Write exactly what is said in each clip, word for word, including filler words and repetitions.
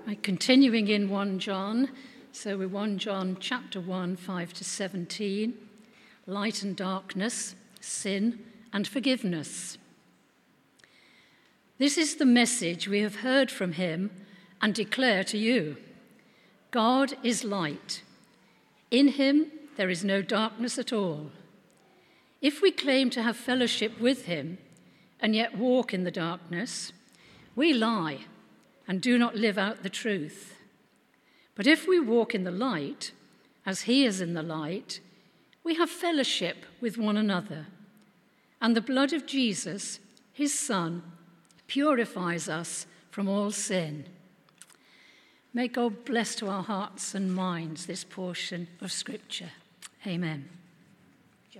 Right, continuing in First John, so we're First John chapter one, five to seventeen, light and darkness, sin and forgiveness. This is the message we have heard from him and declare to you. God is light. In him there is no darkness at all. If we claim to have fellowship with him and yet walk in the darkness, we lie and do not live out the truth. But if we walk in the light, as he is in the light, we have fellowship with one another. And the blood of Jesus, his Son, purifies us from all sin. May God bless to our hearts and minds this portion of Scripture. Amen. Joe.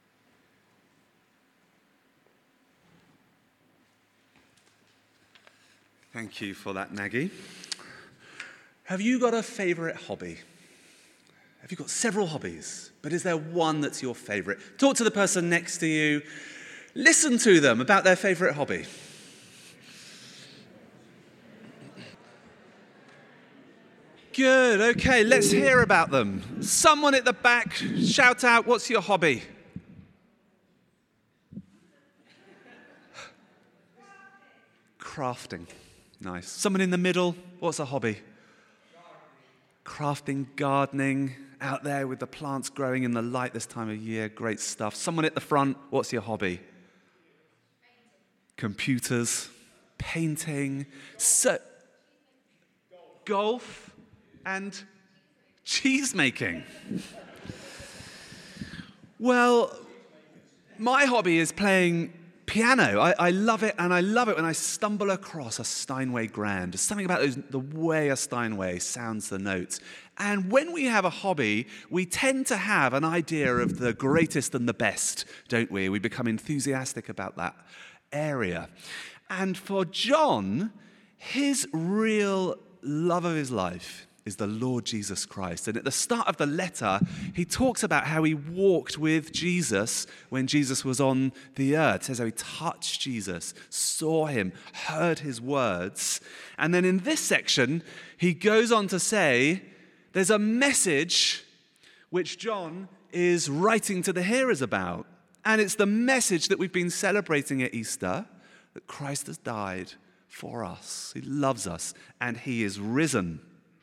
Thank you for that, Maggie. Have you got a favourite hobby? Have you got several hobbies? But is there one that's your favourite? Talk to the person next to you. Listen to them about their favourite hobby. Good, okay, let's hear about them. Someone at the back, shout out, what's your hobby? Crafting. Nice. Someone in the middle, what's a hobby? Crafting, gardening, out there with the plants growing in the light this time of year, great stuff. Someone at the front, what's your hobby? Computers, painting, so, golf, and cheese making. Well, my hobby is playing piano. I, I love it, and I love it when I stumble across a Steinway grand. There's something about those, the way a Steinway sounds the notes. And when we have a hobby, we tend to have an idea of the greatest and the best, don't we? We become enthusiastic about that area. And for John, his real love of his life is the Lord Jesus Christ. And at the start of the letter, he talks about how he walked with Jesus when Jesus was on the earth. It says how he touched Jesus, saw him, heard his words. And then in this section, he goes on to say, there's a message which John is writing to the hearers about. And it's the message that we've been celebrating at Easter, that Christ has died for us. He loves us, and he is risen.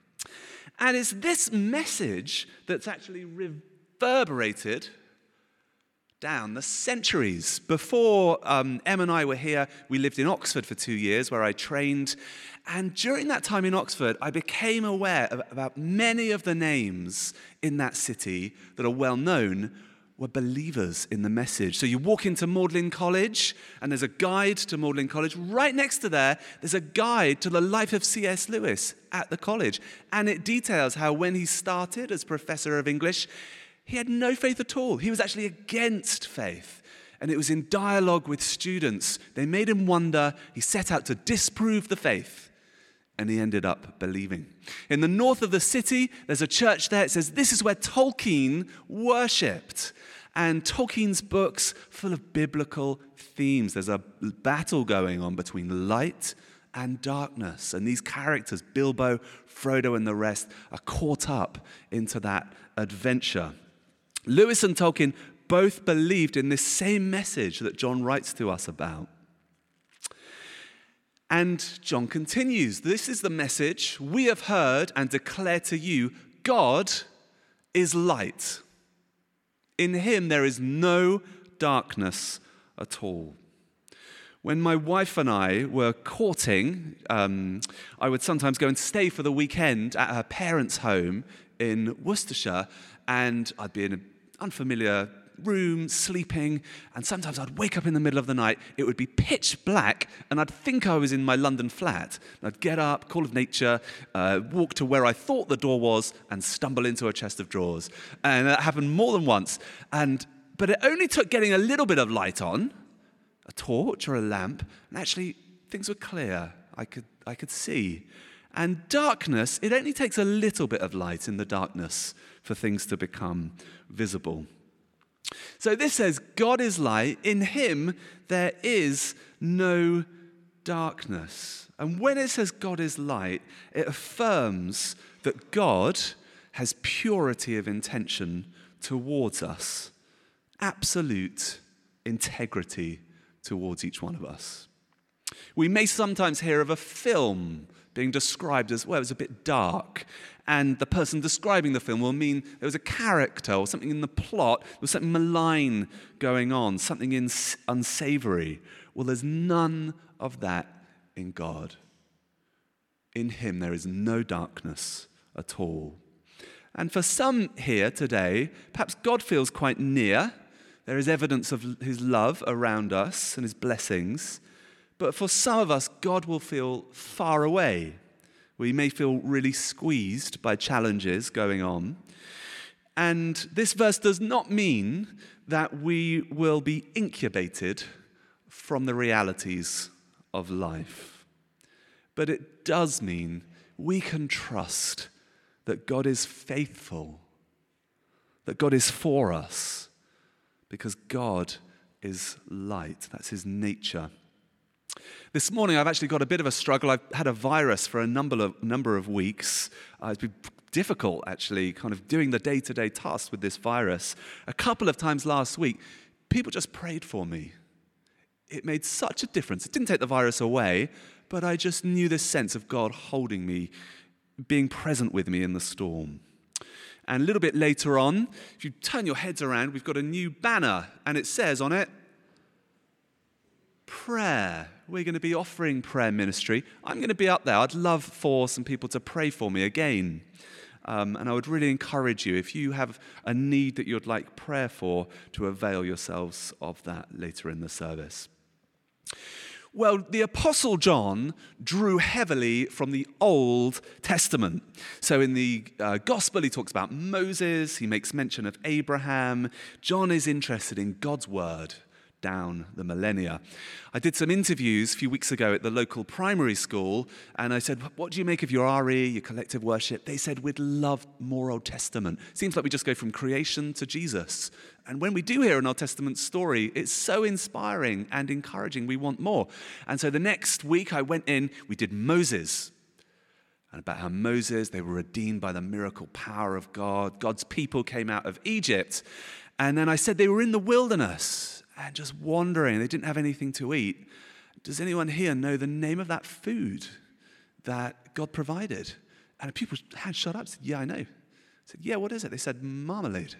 And it's this message that's actually reverberated down the centuries. Before um, Em and I were here, we lived in Oxford for two years where I trained. And during that time in Oxford, I became aware of, about many of the names in that city that are well known were believers in the message. So you walk into Magdalen College, and there's a guide to Magdalen College. Right next to there, there's a guide to the life of C S Lewis at the college. And it details how when he started as professor of English, he had no faith at all. He was actually against faith. And it was in dialogue with students. They made him wonder. He set out to disprove the faith. And he ended up believing. In the north of the city, there's a church there. It says this is where Tolkien worshipped. And Tolkien's books full of biblical themes. There's a battle going on between light and darkness. And these characters, Bilbo, Frodo, and the rest, are caught up into that adventure. Lewis and Tolkien both believed in this same message that John writes to us about. And John continues, this is the message we have heard and declare to you, God is light. In him there is no darkness at all. When my wife and I were courting, um, I would sometimes go and stay for the weekend at her parents' home in Worcestershire, and I'd be in an unfamiliar room, sleeping, and sometimes I'd wake up in the middle of the night. It would be pitch black, and I'd think I was in my London flat. I'd get up, call of nature, uh, walk to where I thought the door was, and stumble into a chest of drawers. And that happened more than once. And but it only took getting a little bit of light on, a torch or a lamp, and actually things were clear. I could I could see. And darkness, it only takes a little bit of light in the darkness for things to become visible. So this says, God is light. In him there is no darkness. And when it says God is light, it affirms that God has purity of intention towards us, absolute integrity towards each one of us. We may sometimes hear of a film being described as, well, it was a bit dark, and the person describing the film will mean there was a character or something in the plot, there was something malign going on, something ins- unsavory. Well, there's none of that in God. In him there is no darkness at all. And for some here today, perhaps God feels quite near. There is evidence of his love around us and his blessings. But for some of us, God will feel far away. We may feel really squeezed by challenges going on. And this verse does not mean that we will be incubated from the realities of life. But it does mean we can trust that God is faithful, that God is for us, because God is light. That's his nature. This morning, I've actually got a bit of a struggle. I've had a virus for a number of, number of weeks. Uh, it's been difficult, actually, kind of doing the day-to-day tasks with this virus. A couple of times last week, people just prayed for me. It made such a difference. It didn't take the virus away, but I just knew this sense of God holding me, being present with me in the storm. And a little bit later on, if you turn your heads around, we've got a new banner, and it says on it, prayer. We're going to be offering prayer ministry. I'm going to be up there. I'd love for some people to pray for me again. Um, and I would really encourage you, if you have a need that you'd like prayer for, to avail yourselves of that later in the service. Well, the Apostle John drew heavily from the Old Testament. So in the uh, Gospel, he talks about Moses. He makes mention of Abraham. John is interested in God's word down the millennia. I did some interviews a few weeks ago at the local primary school, and I said, what do you make of your R E, your collective worship? They said, we'd love more Old Testament. Seems like we just go from creation to Jesus. And when we do hear an Old Testament story, it's so inspiring and encouraging. We want more. And so the next week I went in, we did Moses. And about how Moses, they were redeemed by the miracle power of God. God's people came out of Egypt. And then I said they were in the wilderness and just wandering. They didn't have anything to eat. Does anyone here know the name of that food that God provided? And people's hands shot up. I said, yeah, I know. I said, yeah, what is it? They said, marmalade.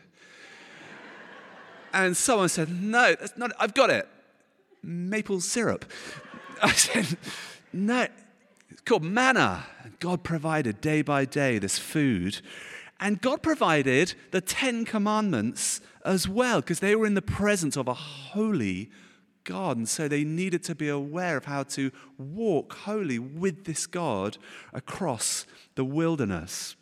And someone said, no, that's not it. I've got it. Maple syrup. I said, no, it's called manna. God provided day by day this food. And God provided the Ten Commandments as well, because they were in the presence of a holy God. And so they needed to be aware of how to walk holy with this God across the wilderness.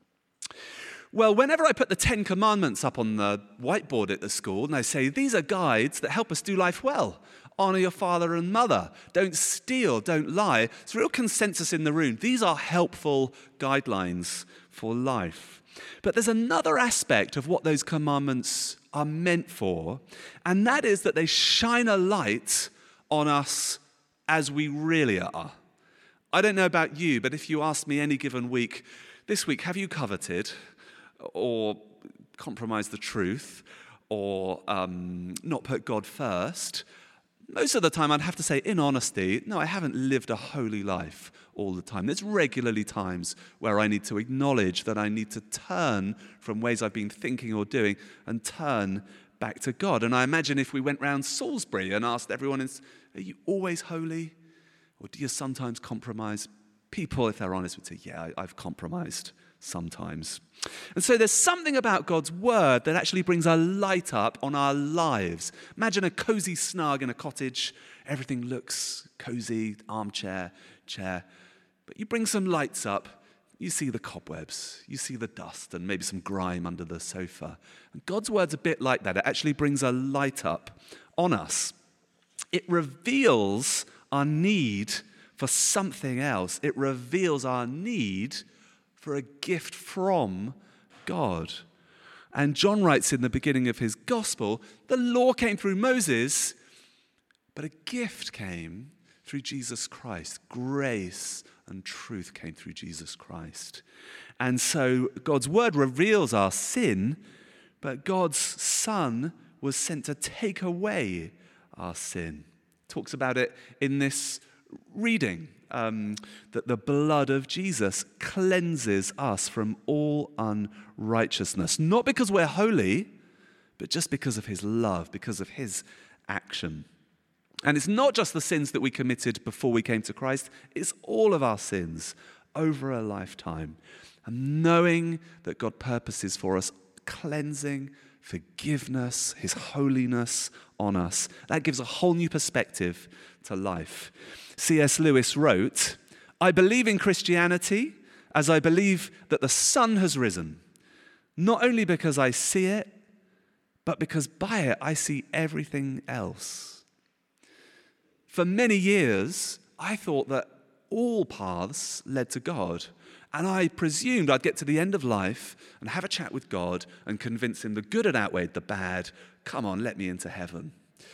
Well, whenever I put the Ten Commandments up on the whiteboard at the school, and I say, these are guides that help us do life well. Honor your father and mother. Don't steal. Don't lie. It's a real consensus in the room. These are helpful guidelines for life. But there's another aspect of what those commandments are meant for, and that is that they shine a light on us as we really are. I don't know about you, but if you ask me any given week, this week, have you coveted or compromised the truth or um, not put God first? Most of the time, I'd have to say, in honesty, no, I haven't lived a holy life all the time. There's regularly times where I need to acknowledge that I need to turn from ways I've been thinking or doing and turn back to God. And I imagine if we went round Salisbury and asked everyone, are you always holy? Or do you sometimes compromise? People, if they're honest, would say, yeah, I've compromised sometimes. And so there's something about God's word that actually brings a light up on our lives. Imagine a cozy snug in a cottage. Everything looks cozy, armchair, chair. But you bring some lights up, you see the cobwebs, you see the dust and maybe some grime under the sofa. And God's word's a bit like that. It actually brings a light up on us. It reveals our need for something else. It reveals our need for a gift from God. And John writes in the beginning of his gospel, the law came through Moses, but a gift came through Jesus Christ. Grace and truth came through Jesus Christ. And so God's word reveals our sin, but God's Son was sent to take away our sin. Talks about it in this reading, um, that the blood of Jesus cleanses us from all unrighteousness. Not because we're holy, but just because of his love, because of his action. And it's not just the sins that we committed before we came to Christ, it's all of our sins over a lifetime. And knowing that God purposes for us cleansing, forgiveness, his holiness on us, that gives a whole new perspective to life. C S Lewis wrote, "I believe in Christianity as I believe that the sun has risen, not only because I see it, but because by it I see everything else." For many years, I thought that all paths led to God. And I presumed I'd get to the end of life and have a chat with God and convince him the good had outweighed the bad. Come on, let me into heaven.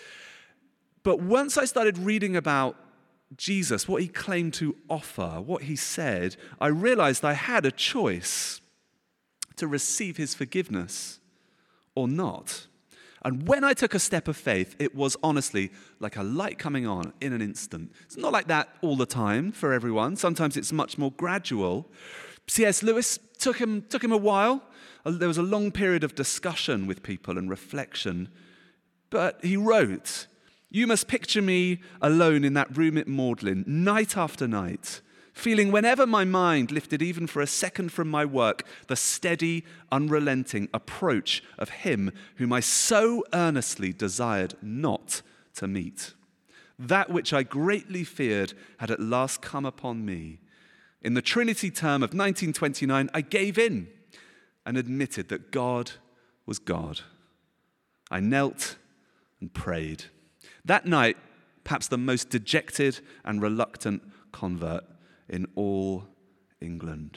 But once I started reading about Jesus, what he claimed to offer, what he said, I realized I had a choice to receive his forgiveness or not. And when I took a step of faith, it was honestly like a light coming on in an instant. It's not like that all the time for everyone. Sometimes it's much more gradual. C S Lewis took him, took him a while. There was a long period of discussion with people and reflection. But he wrote, "You must picture me alone in that room at Magdalen, night after night, feeling whenever my mind lifted even for a second from my work, the steady, unrelenting approach of him whom I so earnestly desired not to meet. That which I greatly feared had at last come upon me. In the Trinity term of nineteen twenty-nine, I gave in and admitted that God was God. I knelt and prayed. That night, perhaps the most dejected and reluctant convert in all England."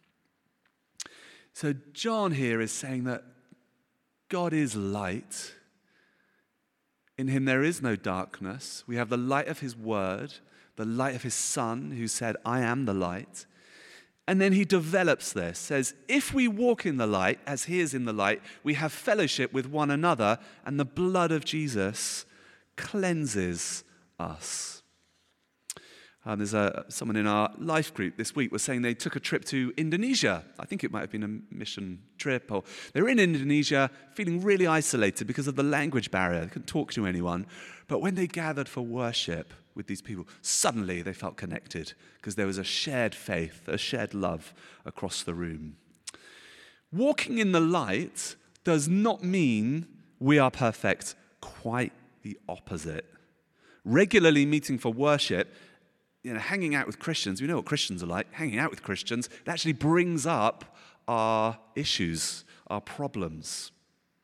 So John here is saying that God is light. In him there is no darkness. We have the light of his word, the light of his Son who said, "I am the light." And then he develops this, says, if we walk in the light as he is in the light, we have fellowship with one another, and the blood of Jesus cleanses us. Um, there's a, someone in our life group this week was saying they took a trip to Indonesia. I think it might have been a mission trip. Or they were in Indonesia feeling really isolated because of the language barrier. They couldn't talk to anyone. But when they gathered for worship with these people, suddenly they felt connected because there was a shared faith, a shared love across the room. Walking in the light does not mean we are perfect. Quite the opposite. Regularly meeting for worship, you know, hanging out with Christians, we know what Christians are like, hanging out with Christians, it actually brings up our issues, our problems.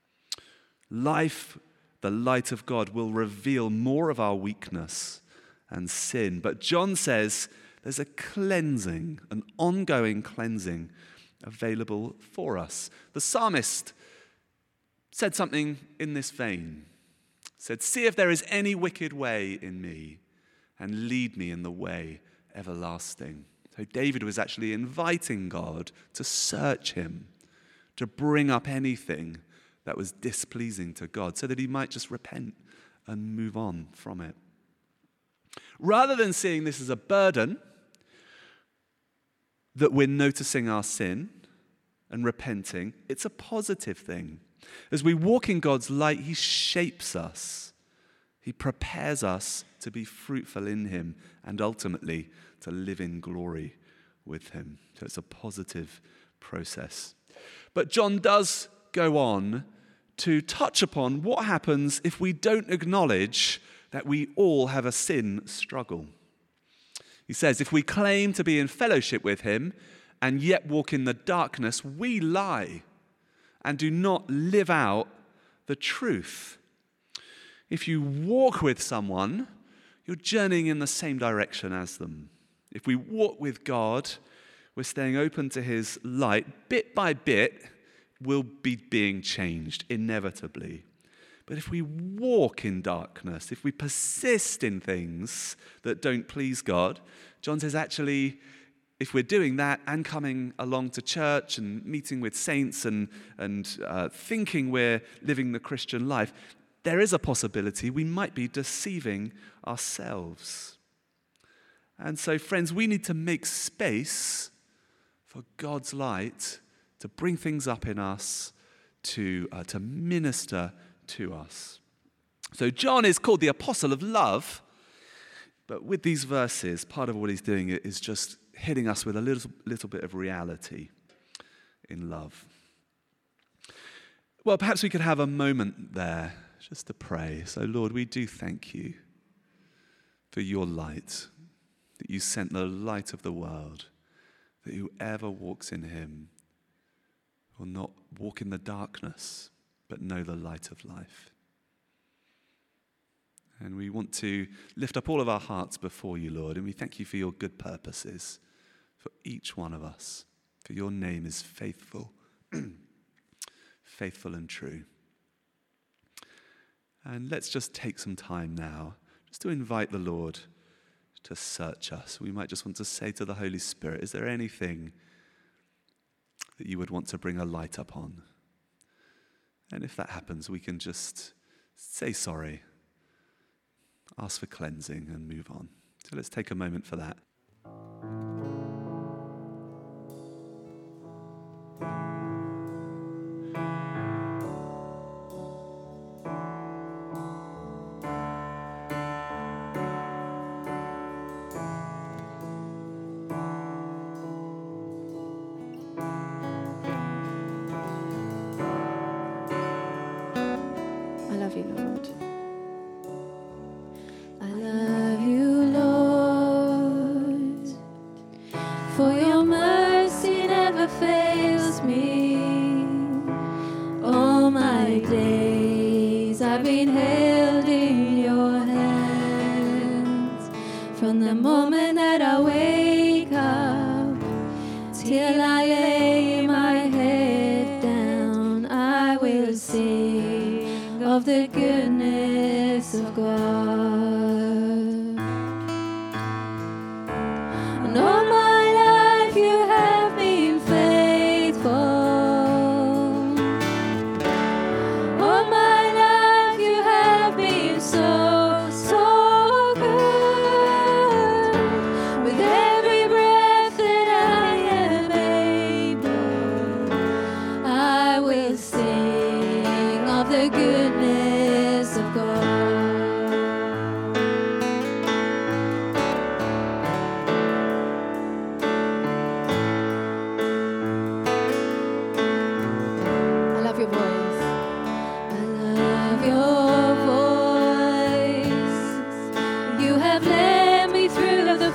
Life, the light of God, will reveal more of our weakness and sin. But John says there's a cleansing, an ongoing cleansing available for us. The psalmist said something in this vein. Said, "See if there is any wicked way in me, and lead me in the way everlasting." So David was actually inviting God to search him, to bring up anything that was displeasing to God, so that he might just repent and move on from it. Rather than seeing this as a burden, that we're noticing our sin and repenting, it's a positive thing. As we walk in God's light, he shapes us. He prepares us to be fruitful in him and ultimately to live in glory with him. So it's a positive process. But John does go on to touch upon what happens if we don't acknowledge that we all have a sin struggle. He says, if we claim to be in fellowship with him and yet walk in the darkness, we lie and do not live out the truth. If you walk with someone, you're journeying in the same direction as them. If we walk with God, we're staying open to his light. Bit by bit, we'll be being changed, inevitably. But if we walk in darkness, if we persist in things that don't please God, John says actually, if we're doing that and coming along to church and meeting with saints and, and uh, thinking we're living the Christian life, there is a possibility we might be deceiving ourselves. And so, friends, we need to make space for God's light to bring things up in us, to, uh, to minister to us. So John is called the apostle of love, but with these verses, part of what he's doing is just hitting us with a little, little bit of reality in love. Well, perhaps we could have a moment there just to pray. So Lord, we do thank you for your light, that you sent the light of the world, that whoever walks in him will not walk in the darkness, but know the light of life. And we want to lift up all of our hearts before you, Lord, and we thank you for your good purposes for each one of us, for your name is faithful, faithful and true. And let's just take some time now just to invite the Lord to search us. We might just want to say to the Holy Spirit, is there anything that you would want to bring a light upon? And if that happens, we can just say sorry, ask for cleansing, and move on. So let's take a moment for that. I love you, Lord. I love you, Lord, for your mercy never fails me. All my days I've been held in your hands, from the moment that I wake up till I lay my head down. I will sing of the goodness of God. And all my life you have been faithful. All my life you have been so, so good. With every breath that I am able, I will sing of the goodness of God. I love your voice. I love your voice. You have led me through the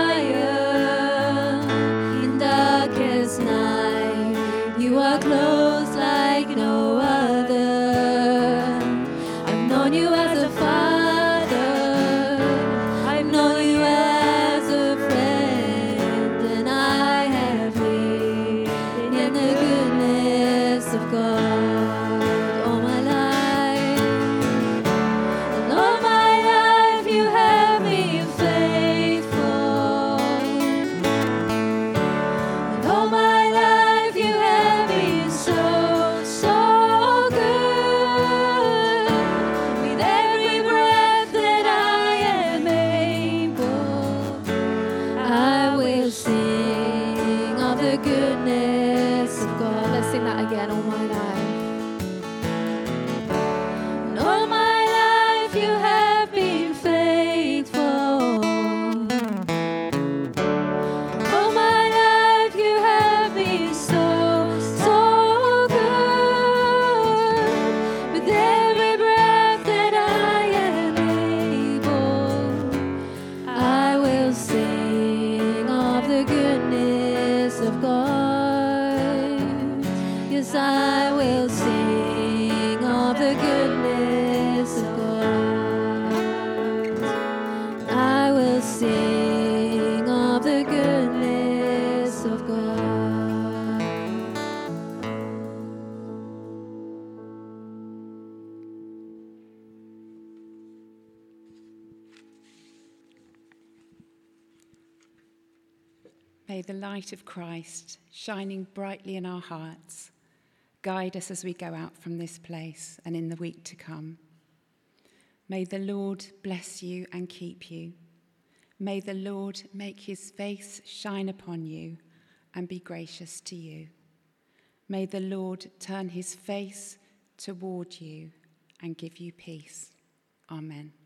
fire in darkest night. You are close like no other. I've known you as a father. I've known you as a friend, and I have lived in the goodness of God all my life. And all my life you have been faithful. And all my life you have been so, so good. With every breath that I am able, I will sing of the goodness of God. Let's sing that again. All my life. And all my life you have been faithful. All my life you have been so, so good. With every breath that I am able, I will sing of the goodness of God. Yes, I will sing of the goodness of God. I will sing of the goodness of God. May the light of Christ, shining brightly in our hearts, guide us as we go out from this place and in the week to come. May the Lord bless you and keep you. May the Lord make his face shine upon you and be gracious to you. May the Lord turn his face toward you and give you peace. Amen.